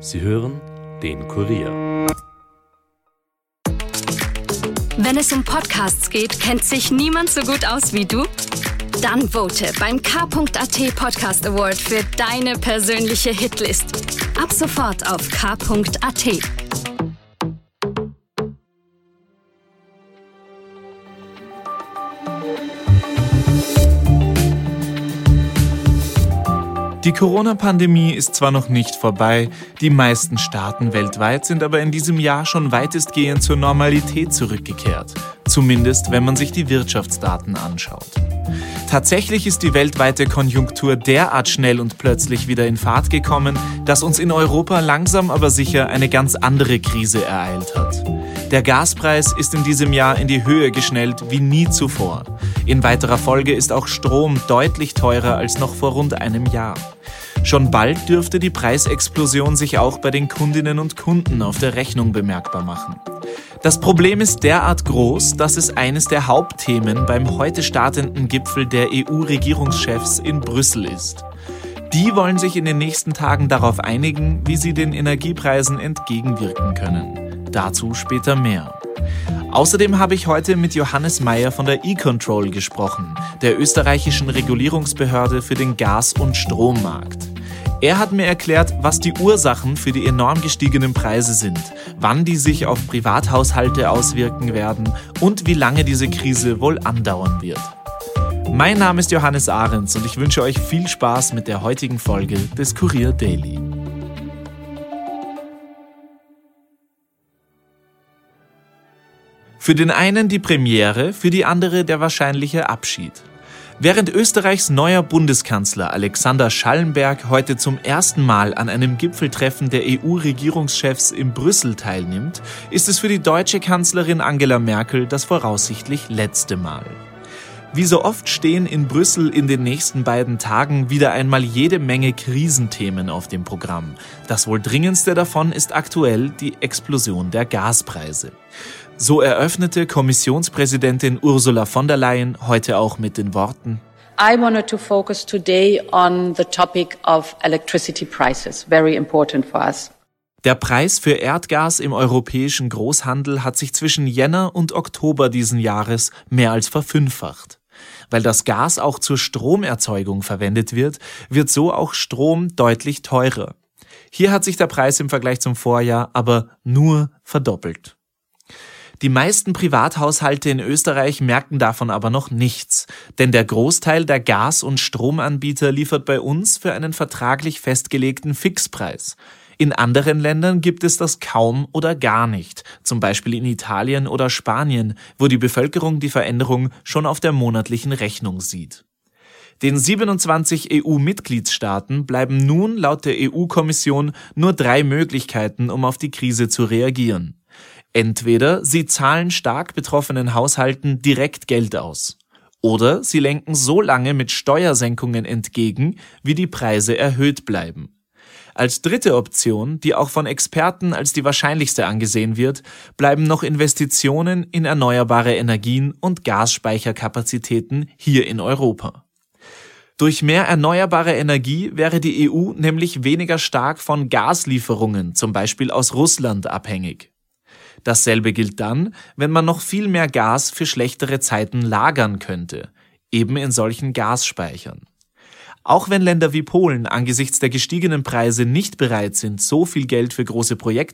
Sie hören den Kurier. Wenn es um Podcasts geht, kennt sich niemand so gut aus wie du? Dann vote beim K.at Podcast Award für deine persönliche Hitlist. Ab sofort auf K.at. Die Corona-Pandemie ist zwar noch nicht vorbei, die meisten Staaten weltweit sind aber in diesem Jahr schon weitestgehend zur Normalität zurückgekehrt. Zumindest, wenn man sich die Wirtschaftsdaten anschaut. Tatsächlich ist die weltweite Konjunktur derart schnell und plötzlich wieder in Fahrt gekommen, dass uns in Europa langsam aber sicher eine ganz andere Krise ereilt hat. Der Gaspreis ist in diesem Jahr in die Höhe geschnellt wie nie zuvor. In weiterer Folge ist auch Strom deutlich teurer als noch vor rund einem Jahr. Schon bald dürfte die Preisexplosion sich auch bei den Kundinnen und Kunden auf der Rechnung bemerkbar machen. Das Problem ist derart groß, dass es eines der Hauptthemen beim heute startenden Gipfel der EU-Regierungschefs in Brüssel ist. Die wollen sich in den nächsten Tagen darauf einigen, wie sie den Energiepreisen entgegenwirken können. Dazu später mehr. Außerdem habe ich heute mit Johannes Meyer von der E-Control gesprochen, der österreichischen Regulierungsbehörde für den Gas- und Strommarkt. Er hat mir erklärt, was die Ursachen für die enorm gestiegenen Preise sind, wann die sich auf Privathaushalte auswirken werden und wie lange diese Krise wohl andauern wird. Mein Name ist Johannes Ahrens und ich wünsche euch viel Spaß mit der heutigen Folge des Kurier Daily. Für den einen die Premiere, für die andere der wahrscheinliche Abschied. Während Österreichs neuer Bundeskanzler Alexander Schallenberg heute zum ersten Mal an einem Gipfeltreffen der EU-Regierungschefs in Brüssel teilnimmt, ist es für die deutsche Kanzlerin Angela Merkel das voraussichtlich letzte Mal. Wie so oft stehen in Brüssel in den nächsten beiden Tagen wieder einmal jede Menge Krisenthemen auf dem Programm. Das wohl dringendste davon ist aktuell die Explosion der Gaspreise. So eröffnete Kommissionspräsidentin Ursula von der Leyen heute auch mit den Worten: I wanted to focus today on the topic of electricity prices, very important for us. Der Preis für Erdgas im europäischen Großhandel hat sich zwischen Jänner und Oktober diesen Jahres mehr als verfünffacht. Weil das Gas auch zur Stromerzeugung verwendet wird, wird so auch Strom deutlich teurer. Hier hat sich der Preis im Vergleich zum Vorjahr aber nur verdoppelt. Die meisten Privathaushalte in Österreich merken davon aber noch nichts, denn der Großteil der Gas- und Stromanbieter liefert bei uns für einen vertraglich festgelegten Fixpreis. In anderen Ländern gibt es das kaum oder gar nicht, zum Beispiel in Italien oder Spanien, wo die Bevölkerung die Veränderung schon auf der monatlichen Rechnung sieht. Den 27 EU-Mitgliedstaaten bleiben nun laut der EU-Kommission nur 3 Möglichkeiten, um auf die Krise zu reagieren. Entweder sie zahlen stark betroffenen Haushalten direkt Geld aus. Oder sie lenken so lange mit Steuersenkungen entgegen, wie die Preise erhöht bleiben. Als dritte Option, die auch von Experten als die wahrscheinlichste angesehen wird, bleiben noch Investitionen in erneuerbare Energien und Gasspeicherkapazitäten hier in Europa. Durch mehr erneuerbare Energie wäre die EU nämlich weniger stark von Gaslieferungen, zum Beispiel aus Russland, abhängig. Dasselbe gilt dann, wenn man noch viel mehr Gas für schlechtere Zeiten lagern könnte, eben in solchen Gasspeichern. Auch wenn Länder wie Polen angesichts der gestiegenen Preise nicht bereit sind, so viel Geld für große Projekte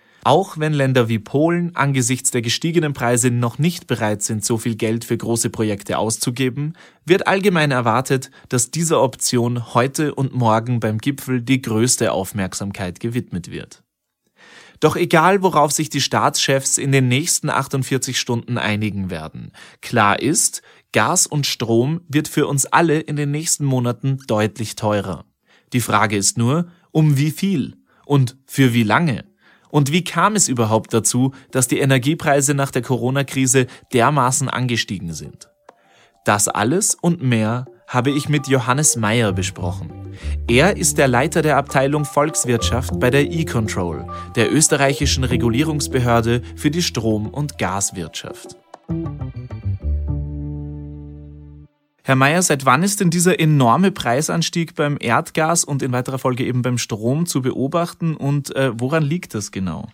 auszugeben, wird allgemein erwartet, dass dieser Option heute und morgen beim Gipfel die größte Aufmerksamkeit gewidmet wird. Doch egal, worauf sich die Staatschefs in den nächsten 48 Stunden einigen werden, klar ist, Gas und Strom wird für uns alle in den nächsten Monaten deutlich teurer. Die Frage ist nur, um wie viel und für wie lange? Und wie kam es überhaupt dazu, dass die Energiepreise nach der Corona-Krise dermaßen angestiegen sind? Das alles und mehr habe ich mit Johannes Meyer besprochen. Er ist der Leiter der Abteilung Volkswirtschaft bei der E-Control, der österreichischen Regulierungsbehörde für die Strom- und Gaswirtschaft. Herr Meyer, seit wann ist denn dieser enorme Preisanstieg beim Erdgas und in weiterer Folge eben beim Strom zu beobachten und woran liegt das genau?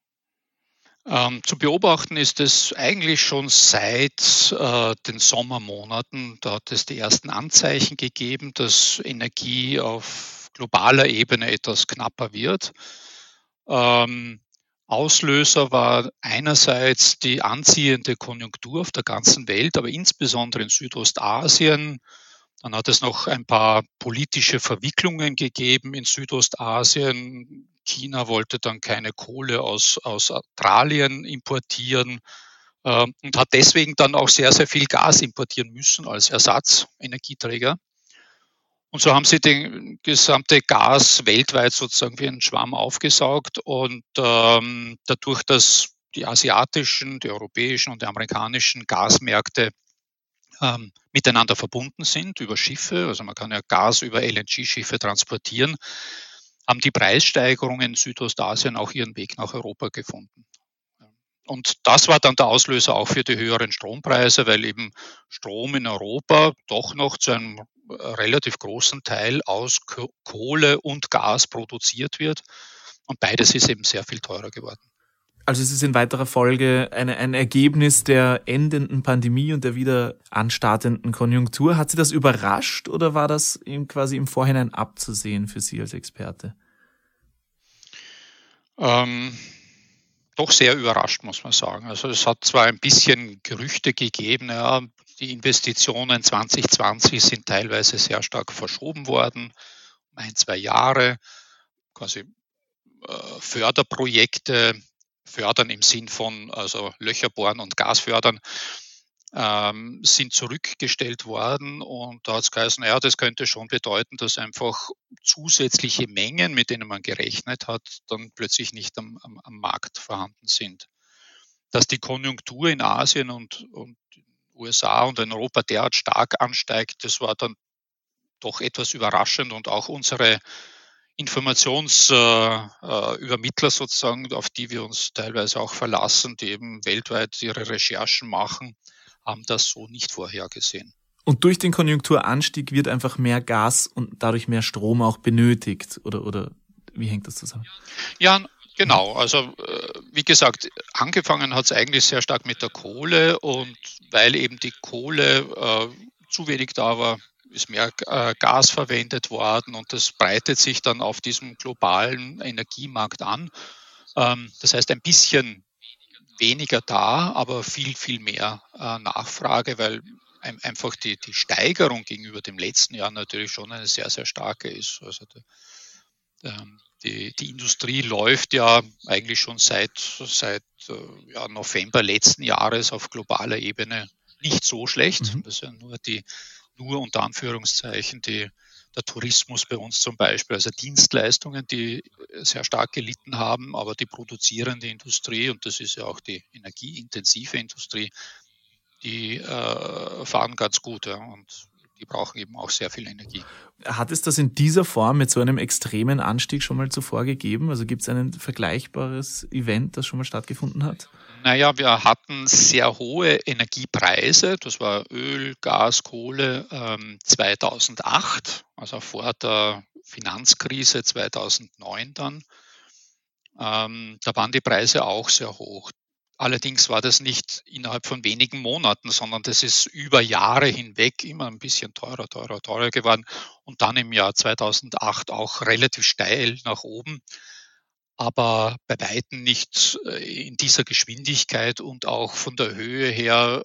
Zu beobachten ist es eigentlich schon seit den Sommermonaten. Da hat es die ersten Anzeichen gegeben, dass Energie auf globaler Ebene etwas knapper wird. Auslöser war einerseits die anziehende Konjunktur auf der ganzen Welt, aber insbesondere in Südostasien. Dann hat es noch ein paar politische Verwicklungen gegeben in Südostasien. China wollte dann keine Kohle aus Australien importieren und hat deswegen dann auch sehr, sehr viel Gas importieren müssen als Ersatzenergieträger. Und so haben sie den gesamte Gas weltweit sozusagen wie einen Schwamm aufgesaugt und dadurch, dass die asiatischen, die europäischen und die amerikanischen Gasmärkte miteinander verbunden sind über Schiffe, also man kann ja Gas über LNG-Schiffe transportieren, haben die Preissteigerungen in Südostasien auch ihren Weg nach Europa gefunden. Und das war dann der Auslöser auch für die höheren Strompreise, weil eben Strom in Europa doch noch zu einem relativ großen Teil aus Kohle und Gas produziert wird. Und beides ist eben sehr viel teurer geworden. Also es ist in weiterer Folge ein Ergebnis der endenden Pandemie und der wieder anstartenden Konjunktur. Hat Sie das überrascht oder war das quasi im Vorhinein abzusehen für Sie als Experte? Doch sehr überrascht, muss man sagen. Also es hat zwar ein bisschen Gerüchte gegeben, ja, die Investitionen 2020 sind teilweise sehr stark verschoben worden, um 1-2 Jahre, quasi Förderprojekte, fördern im Sinn von also Löcher bohren und Gas fördern, sind zurückgestellt worden und da hat es geheißen, ja, das könnte schon bedeuten, dass einfach zusätzliche Mengen, mit denen man gerechnet hat, dann plötzlich nicht am Markt vorhanden sind. Dass die Konjunktur in Asien und USA und in Europa derart stark ansteigt, das war dann doch etwas überraschend und auch unsere Informationsübermittler sozusagen, auf die wir uns teilweise auch verlassen, die eben weltweit ihre Recherchen machen, haben das so nicht vorhergesehen. Und durch den Konjunkturanstieg wird einfach mehr Gas und dadurch mehr Strom auch benötigt, oder wie hängt das zusammen? Ja, genau. Also wie gesagt, angefangen hat es eigentlich sehr stark mit der Kohle und weil eben die Kohle zu wenig da war, ist mehr Gas verwendet worden und das breitet sich dann auf diesem globalen Energiemarkt an. Das heißt, ein bisschen weniger da, aber viel, viel mehr Nachfrage, weil einfach die Steigerung gegenüber dem letzten Jahr natürlich schon eine sehr, sehr starke ist. Also die Industrie läuft ja eigentlich schon seit November letzten Jahres auf globaler Ebene nicht so schlecht. Das ist ja nur unter Anführungszeichen der Tourismus bei uns zum Beispiel, also Dienstleistungen, die sehr stark gelitten haben, aber die produzierende Industrie, und das ist ja auch die energieintensive Industrie, die fahren ganz gut, ja, und die brauchen eben auch sehr viel Energie. Hat es das in dieser Form mit so einem extremen Anstieg schon mal zuvor gegeben? Also gibt es ein vergleichbares Event, das schon mal stattgefunden hat? Naja, wir hatten sehr hohe Energiepreise, das war Öl, Gas, Kohle 2008, also vor der Finanzkrise 2009 dann. Da waren die Preise auch sehr hoch. Allerdings war das nicht innerhalb von wenigen Monaten, sondern das ist über Jahre hinweg immer ein bisschen teurer geworden und dann im Jahr 2008 auch relativ steil nach oben, aber bei weitem nicht in dieser Geschwindigkeit und auch von der Höhe her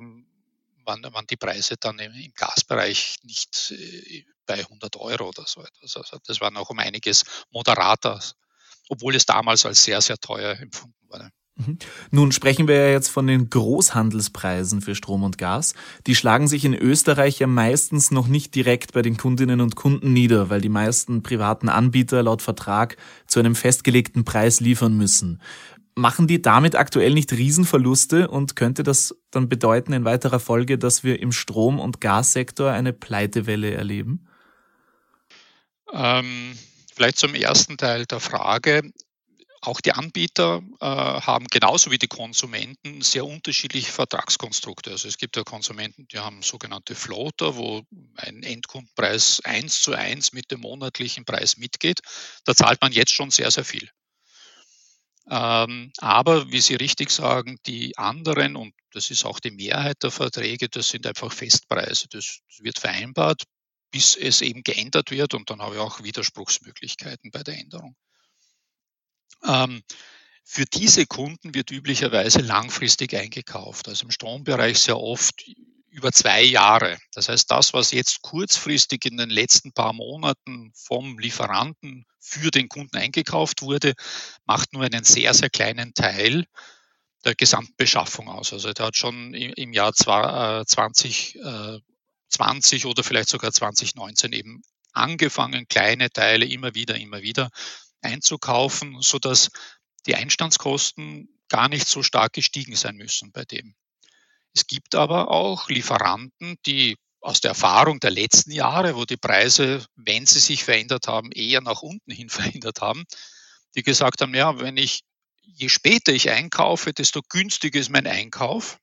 waren die Preise dann im Gasbereich nicht bei 100 Euro oder so etwas. Also das war noch um einiges moderater, obwohl es damals als sehr, sehr teuer empfunden wurde. Nun sprechen wir ja jetzt von den Großhandelspreisen für Strom und Gas. Die schlagen sich in Österreich ja meistens noch nicht direkt bei den Kundinnen und Kunden nieder, weil die meisten privaten Anbieter laut Vertrag zu einem festgelegten Preis liefern müssen. Machen die damit aktuell nicht Riesenverluste und könnte das dann bedeuten in weiterer Folge, dass wir im Strom- und Gassektor eine Pleitewelle erleben? Vielleicht zum ersten Teil der Frage. auch die Anbieter haben genauso wie die Konsumenten sehr unterschiedliche Vertragskonstrukte. Also es gibt ja Konsumenten, die haben sogenannte Floater, wo ein Endkundenpreis 1:1 mit dem monatlichen Preis mitgeht. Da zahlt man jetzt schon sehr, sehr viel. Aber wie Sie richtig sagen, die anderen, und das ist auch die Mehrheit der Verträge, das sind einfach Festpreise. Das wird vereinbart, bis es eben geändert wird, und dann habe ich auch Widerspruchsmöglichkeiten bei der Änderung. Für diese Kunden wird üblicherweise langfristig eingekauft, also im Strombereich sehr oft über 2 Jahre. Das heißt, das, was jetzt kurzfristig in den letzten paar Monaten vom Lieferanten für den Kunden eingekauft wurde, macht nur einen sehr, sehr kleinen Teil der gesamten Beschaffung aus. Also der hat schon im Jahr 2020 oder vielleicht sogar 2019 eben angefangen, kleine Teile immer wieder einzukaufen, sodass die Einstandskosten gar nicht so stark gestiegen sein müssen bei dem. Es gibt aber auch Lieferanten, die aus der Erfahrung der letzten Jahre, wo die Preise, wenn sie sich verändert haben, eher nach unten hin verändert haben, die gesagt haben, ja, je später ich einkaufe, desto günstiger ist mein Einkauf.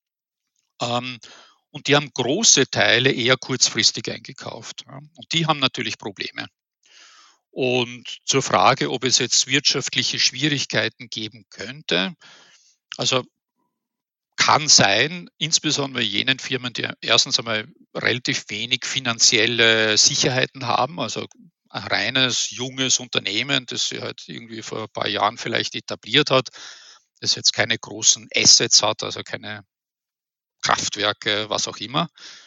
Und die haben große Teile eher kurzfristig eingekauft. Und die haben natürlich Probleme. Und zur Frage, ob es jetzt wirtschaftliche Schwierigkeiten geben könnte, also kann sein, insbesondere jenen Firmen, die erstens einmal relativ wenig finanzielle Sicherheiten haben, also ein reines, junges Unternehmen, das sich halt irgendwie vor ein paar Jahren vielleicht etabliert hat, das jetzt keine großen Assets hat, also keine Kraftwerke, was auch immer,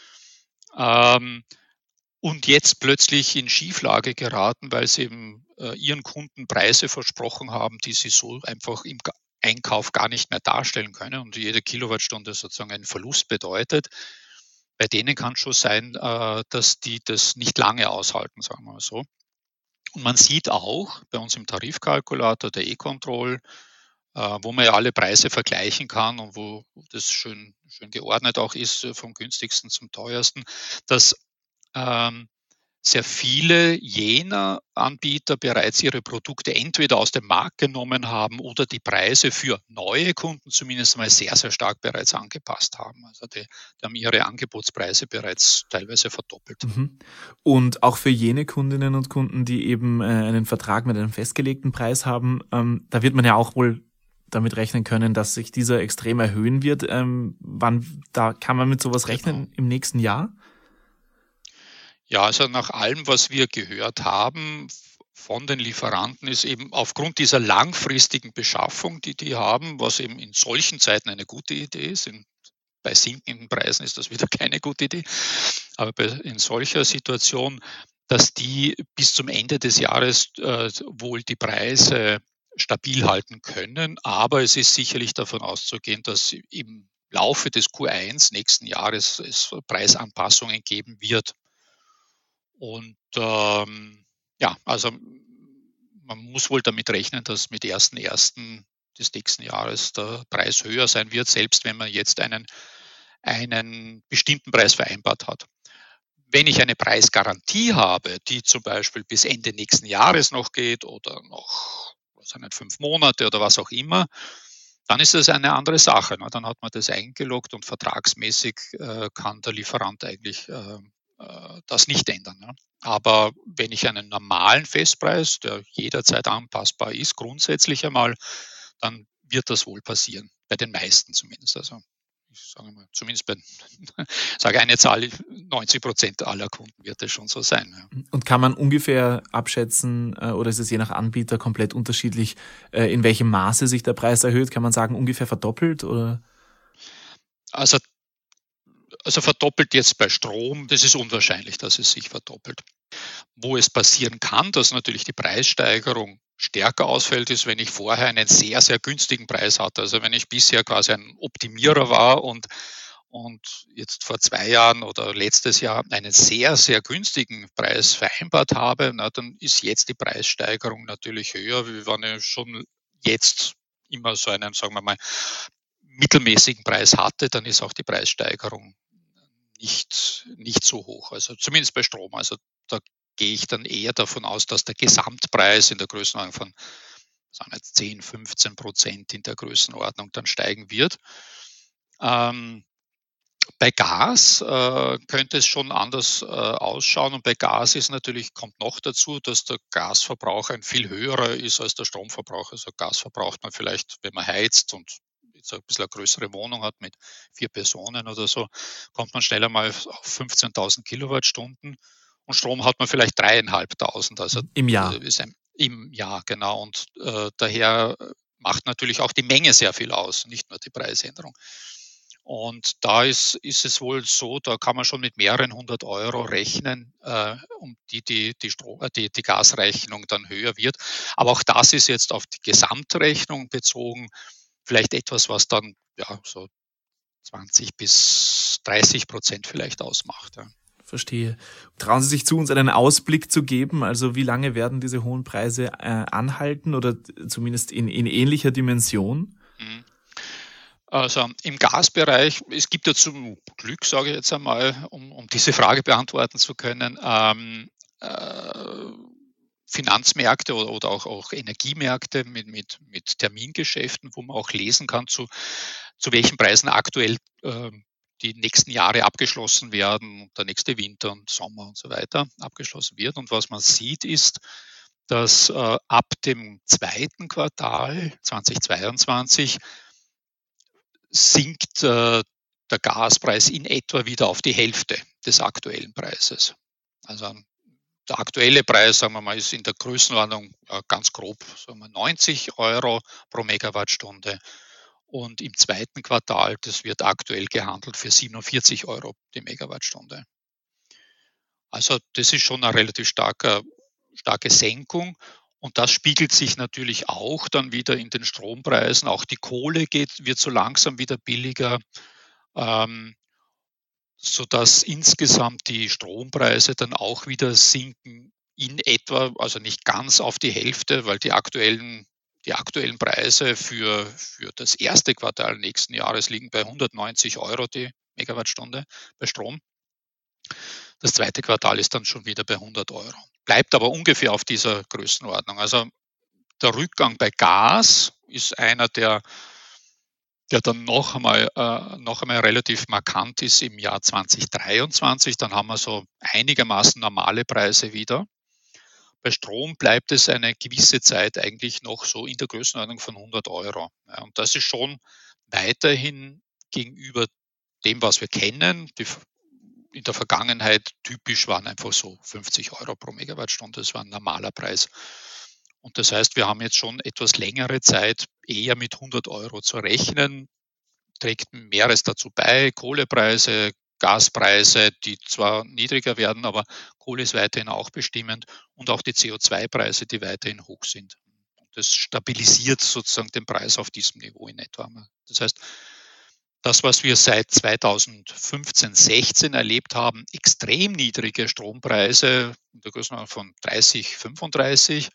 und jetzt plötzlich in Schieflage geraten, weil sie eben ihren Kunden Preise versprochen haben, die sie so einfach im Einkauf gar nicht mehr darstellen können und jede Kilowattstunde sozusagen einen Verlust bedeutet. Bei denen kann es schon sein, dass die das nicht lange aushalten, sagen wir mal so. Und man sieht auch bei uns im Tarifkalkulator der E-Control, wo man ja alle Preise vergleichen kann und wo das schön geordnet auch ist, vom günstigsten zum teuersten, dass sehr viele jener Anbieter bereits ihre Produkte entweder aus dem Markt genommen haben oder die Preise für neue Kunden zumindest mal sehr, sehr stark bereits angepasst haben. Also die haben ihre Angebotspreise bereits teilweise verdoppelt. Und auch für jene Kundinnen und Kunden, die eben einen Vertrag mit einem festgelegten Preis haben, da wird man ja auch wohl damit rechnen können, dass sich dieser extrem erhöhen wird. Da kann man mit sowas rechnen im nächsten Jahr? Ja, also nach allem, was wir gehört haben von den Lieferanten, ist eben aufgrund dieser langfristigen Beschaffung, die haben, was eben in solchen Zeiten eine gute Idee ist. Bei sinkenden Preisen ist das wieder keine gute Idee. Aber in solcher Situation, dass die bis zum Ende des Jahres wohl die Preise stabil halten können. Aber es ist sicherlich davon auszugehen, dass im Laufe des Q1 nächsten Jahres es Preisanpassungen geben wird. Und also man muss wohl damit rechnen, dass mit 1.1. des nächsten Jahres der Preis höher sein wird, selbst wenn man jetzt einen bestimmten Preis vereinbart hat. Wenn ich eine Preisgarantie habe, die zum Beispiel bis Ende nächsten Jahres noch geht oder noch 5 Monate oder was auch immer, dann ist das eine andere Sache. Dann hat man das eingeloggt und vertragsmäßig kann der Lieferant eigentlich das nicht ändern. Aber wenn ich einen normalen Festpreis, der jederzeit anpassbar ist, grundsätzlich einmal, dann wird das wohl passieren. Bei den meisten zumindest. Also ich sage mal, zumindest sage eine Zahl, 90% aller Kunden wird es schon so sein. Ja. Und kann man ungefähr abschätzen, oder ist es je nach Anbieter komplett unterschiedlich, in welchem Maße sich der Preis erhöht? Kann man sagen, ungefähr verdoppelt? Oder? Also verdoppelt jetzt bei Strom, das ist unwahrscheinlich, dass es sich verdoppelt. Wo es passieren kann, dass natürlich die Preissteigerung stärker ausfällt, ist, wenn ich vorher einen sehr, sehr günstigen Preis hatte. Also wenn ich bisher quasi ein Optimierer war und jetzt vor 2 Jahren oder letztes Jahr einen sehr, sehr günstigen Preis vereinbart habe, dann ist jetzt die Preissteigerung natürlich höher, wie wenn ich schon jetzt immer so einen, sagen wir mal, mittelmäßigen Preis hatte, dann ist auch die Preissteigerung nicht so hoch. Also zumindest bei Strom. Also da gehe ich dann eher davon aus, dass der Gesamtpreis in der Größenordnung von sagen jetzt 10-15% in der Größenordnung dann steigen wird. Bei Gas könnte es schon anders ausschauen, und bei Gas kommt noch dazu, dass der Gasverbrauch ein viel höherer ist als der Stromverbrauch. Also Gas verbraucht man vielleicht, wenn man heizt und jetzt ein bisschen eine größere Wohnung hat mit 4 Personen oder so, kommt man schneller mal auf 15.000 Kilowattstunden, und Strom hat man vielleicht 3.500. Also im Jahr. Im Jahr, genau. Und daher macht natürlich auch die Menge sehr viel aus, nicht nur die Preisänderung. Und da ist es wohl so, da kann man schon mit mehreren 100 Euro rechnen, um die Gasrechnung dann höher wird. Aber auch das ist jetzt auf die Gesamtrechnung bezogen vielleicht etwas, was dann so 20-30% vielleicht ausmacht. Ja. Verstehe. Trauen Sie sich zu, uns einen Ausblick zu geben? Also wie lange werden diese hohen Preise anhalten, oder zumindest in ähnlicher Dimension? Also im Gasbereich, es gibt ja zum Glück, sage ich jetzt einmal, um diese Frage beantworten zu können, Finanzmärkte oder auch Energiemärkte mit Termingeschäften, wo man auch lesen kann, zu welchen Preisen aktuell die nächsten Jahre abgeschlossen werden, der nächste Winter und Sommer und so weiter abgeschlossen wird. Und was man sieht, ist, dass ab dem 2. Quartal 2022 sinkt der Gaspreis in etwa wieder auf die Hälfte des aktuellen Preises. Also der aktuelle Preis, sagen wir mal, ist in der Größenordnung ganz grob, sagen wir 90 Euro pro Megawattstunde. Und im 2. Quartal, das wird aktuell gehandelt für 47 Euro die Megawattstunde. Also das ist schon eine relativ starke Senkung. Und das spiegelt sich natürlich auch dann wieder in den Strompreisen. Auch die Kohle wird so langsam wieder billiger, sodass insgesamt die Strompreise dann auch wieder sinken in etwa, also nicht ganz auf die Hälfte, weil die aktuellen Preise für das erste Quartal nächsten Jahres liegen bei 190 Euro die Megawattstunde bei Strom. Das zweite Quartal ist dann schon wieder bei 100 Euro. Bleibt aber ungefähr auf dieser Größenordnung. Also der Rückgang bei Gas ist einer, der dann noch einmal relativ markant ist im Jahr 2023. Dann haben wir so einigermaßen normale Preise wieder. Bei Strom bleibt es eine gewisse Zeit eigentlich noch so in der Größenordnung von 100 Euro. Ja, und das ist schon weiterhin gegenüber dem, was wir kennen. In der Vergangenheit typisch waren einfach so 50 Euro pro Megawattstunde. Das war ein normaler Preis. Und das heißt, wir haben jetzt schon etwas längere Zeit eher mit 100 Euro zu rechnen. Trägt mehreres dazu bei, Kohlepreise, Gaspreise, die zwar niedriger werden, aber Kohle ist weiterhin auch bestimmend, und auch die CO2-Preise, die weiterhin hoch sind. Und das stabilisiert sozusagen den Preis auf diesem Niveau in etwa. Das heißt, das, was wir seit 2015, 16 erlebt haben, extrem niedrige Strompreise in der Größenordnung von 30, 35.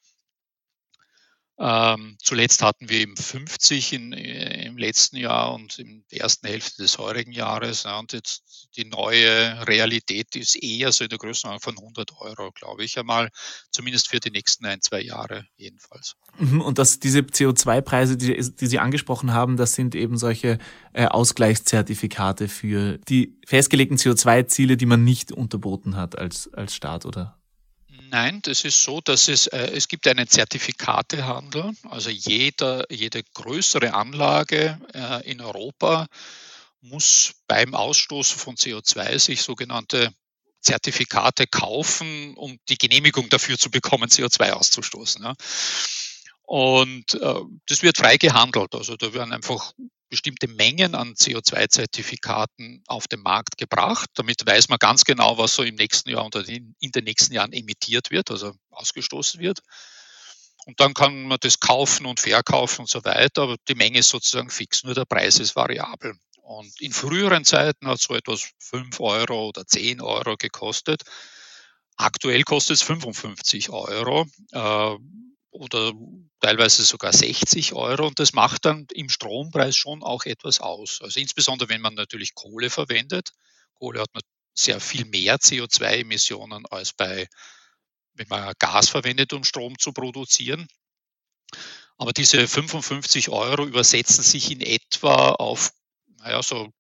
Zuletzt hatten wir eben 50 im letzten Jahr und in der ersten Hälfte des heurigen Jahres. Ja, und jetzt die neue Realität ist eher so in der Größenordnung von 100 Euro, glaube ich einmal, zumindest für die nächsten 1-2 Jahre jedenfalls. Und diese CO2-Preise, die Sie angesprochen haben, das sind eben solche Ausgleichszertifikate für die festgelegten CO2-Ziele, die man nicht unterboten hat als Staat, oder? Nein, das ist so, dass es gibt einen Zertifikatehandel. Also jede größere Anlage in Europa muss beim Ausstoßen von CO2 sich sogenannte Zertifikate kaufen, um die Genehmigung dafür zu bekommen, CO2 auszustoßen. Ja. Und das wird frei gehandelt. Also da werden einfach bestimmte Mengen an CO2-Zertifikaten auf den Markt gebracht. Damit weiß man ganz genau, was so im nächsten Jahr oder in den nächsten Jahren emittiert wird, also ausgestoßen wird. Und dann kann man das kaufen und verkaufen und so weiter, aber die Menge ist sozusagen fix, nur der Preis ist variabel. Und in früheren Zeiten hat so etwas 5 Euro oder 10 Euro gekostet. Aktuell kostet es 55 Euro. Oder teilweise sogar 60 Euro, und das macht dann im Strompreis schon auch etwas aus. Also insbesondere, wenn man natürlich Kohle verwendet. Kohle hat sehr viel mehr CO2-Emissionen als wenn man Gas verwendet, um Strom zu produzieren. Aber diese 55 € übersetzen sich in etwa auf so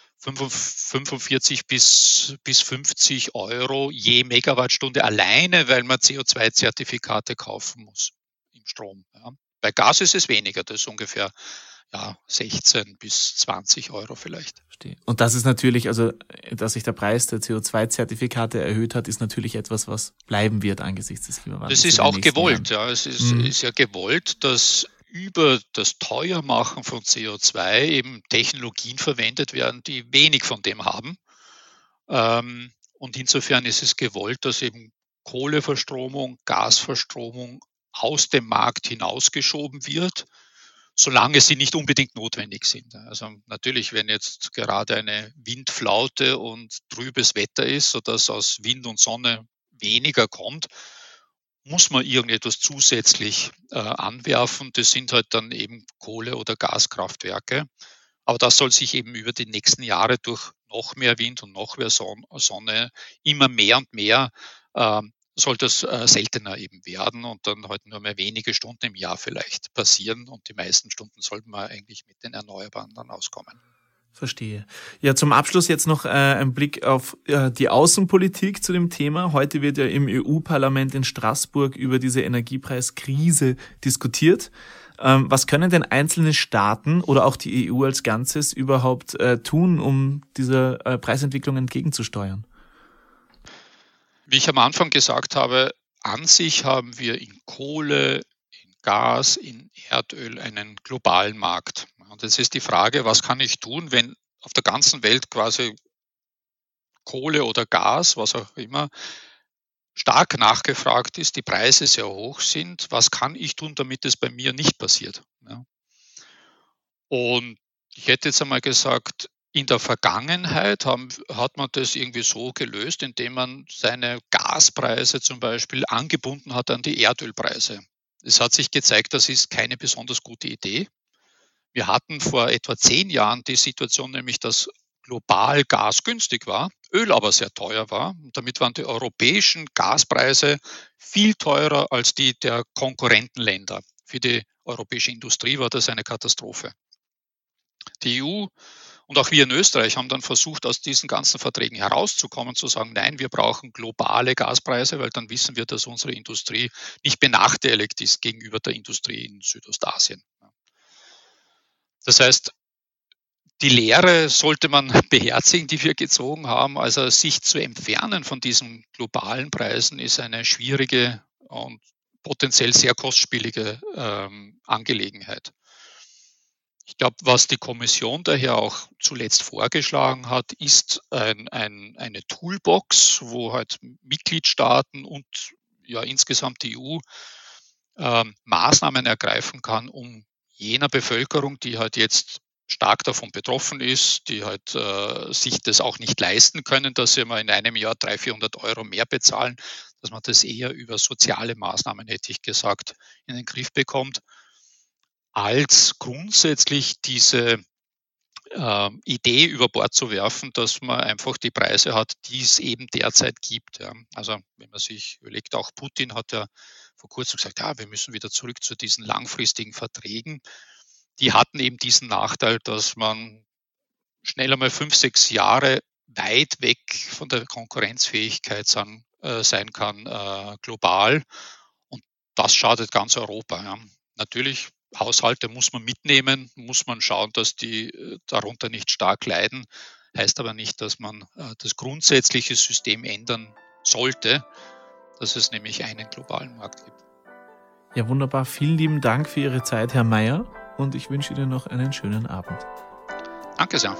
45 bis 50 € je Megawattstunde alleine, weil man CO2-Zertifikate kaufen muss im Strom. Ja. Bei Gas ist es weniger, das ist ungefähr 16 bis 20 € vielleicht. Und das ist natürlich, also dass sich der Preis der CO2-Zertifikate erhöht hat, ist natürlich etwas, was bleiben wird angesichts des Klimawandels. Das ist auch gewollt, Jahren. Es ist ja gewollt, dass über das Teuermachen von CO2 eben Technologien verwendet werden, die wenig von dem haben. Und insofern ist es gewollt, dass eben Kohleverstromung, Gasverstromung aus dem Markt hinausgeschoben wird, solange sie nicht unbedingt notwendig sind. Also natürlich, wenn jetzt gerade eine Windflaute und trübes Wetter ist, sodass aus Wind und Sonne weniger kommt, muss man irgendetwas zusätzlich anwerfen. Das sind halt dann eben Kohle- oder Gaskraftwerke. Aber das soll sich eben über die nächsten Jahre durch noch mehr Wind und noch mehr Sonne immer mehr und mehr soll das seltener eben werden und dann halt nur mehr wenige Stunden im Jahr vielleicht passieren und die meisten Stunden sollten wir eigentlich mit den Erneuerbaren dann auskommen. Verstehe. Ja, zum Abschluss jetzt noch ein Blick auf die Außenpolitik zu dem Thema. Heute wird ja im EU-Parlament in Straßburg über diese Energiepreiskrise diskutiert. Was können denn einzelne Staaten oder auch die EU als Ganzes überhaupt tun, um dieser Preisentwicklung entgegenzusteuern? Wie ich am Anfang gesagt habe, an sich haben wir in Kohle, in Gas, in Erdöl einen globalen Markt. Und jetzt ist die Frage, was kann ich tun, wenn auf der ganzen Welt quasi Kohle oder Gas, was auch immer, stark nachgefragt ist, die Preise sehr hoch sind. Was kann ich tun, damit es bei mir nicht passiert? Ja. Und ich hätte jetzt einmal gesagt, in der Vergangenheit hat man das irgendwie so gelöst, indem man seine Gaspreise zum Beispiel angebunden hat an die Erdölpreise. Es hat sich gezeigt, das ist keine besonders gute Idee. Wir hatten vor etwa 10 Jahren die Situation, nämlich dass global Gas günstig war, Öl aber sehr teuer war. Und damit waren die europäischen Gaspreise viel teurer als die der Konkurrentenländer. Für die europäische Industrie war das eine Katastrophe. Die EU und auch wir in Österreich haben dann versucht, aus diesen ganzen Verträgen herauszukommen, zu sagen, nein, wir brauchen globale Gaspreise, weil dann wissen wir, dass unsere Industrie nicht benachteiligt ist gegenüber der Industrie in Südostasien. Das heißt, die Lehre sollte man beherzigen, die wir gezogen haben. Also sich zu entfernen von diesen globalen Preisen ist eine schwierige und potenziell sehr kostspielige Angelegenheit. Ich glaube, was die Kommission daher auch zuletzt vorgeschlagen hat, ist eine Toolbox, wo halt Mitgliedstaaten und insgesamt die EU Maßnahmen ergreifen kann, um jener Bevölkerung, die halt jetzt stark davon betroffen ist, die halt sich das auch nicht leisten können, dass sie mal in einem Jahr 300-400 € mehr bezahlen, dass man das eher über soziale Maßnahmen, hätte ich gesagt, in den Griff bekommt, als grundsätzlich diese Idee über Bord zu werfen, dass man einfach die Preise hat, die es eben derzeit gibt. Ja. Also wenn man sich überlegt, auch Putin hat ja vor kurzem gesagt, wir müssen wieder zurück zu diesen langfristigen Verträgen. Die hatten eben diesen Nachteil, dass man schnell einmal 5-6 Jahre weit weg von der Konkurrenzfähigkeit sein kann, global. Und das schadet ganz Europa. Ja. Natürlich, Haushalte muss man mitnehmen, muss man schauen, dass die darunter nicht stark leiden. Heißt aber nicht, dass man das grundsätzliche System ändern sollte, dass es nämlich einen globalen Markt gibt. Ja, wunderbar. Vielen lieben Dank für Ihre Zeit, Herr Meyer. Und ich wünsche Ihnen noch einen schönen Abend. Danke sehr.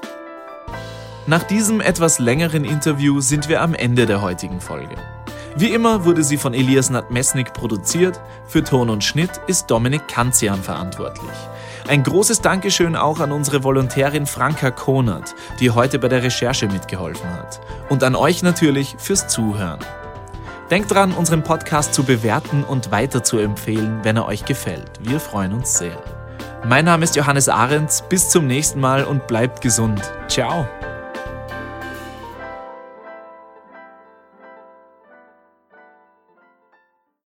Nach diesem etwas längeren Interview sind wir am Ende der heutigen Folge. Wie immer wurde sie von Elias Nadmesnik produziert. Für Ton und Schnitt ist Dominik Kanzian verantwortlich. Ein großes Dankeschön auch an unsere Volontärin Franka Konert, die heute bei der Recherche mitgeholfen hat. Und an euch natürlich fürs Zuhören. Denkt dran, unseren Podcast zu bewerten und weiter zu empfehlen, wenn er euch gefällt. Wir freuen uns sehr. Mein Name ist Johannes Arenz. Bis zum nächsten Mal und bleibt gesund. Ciao.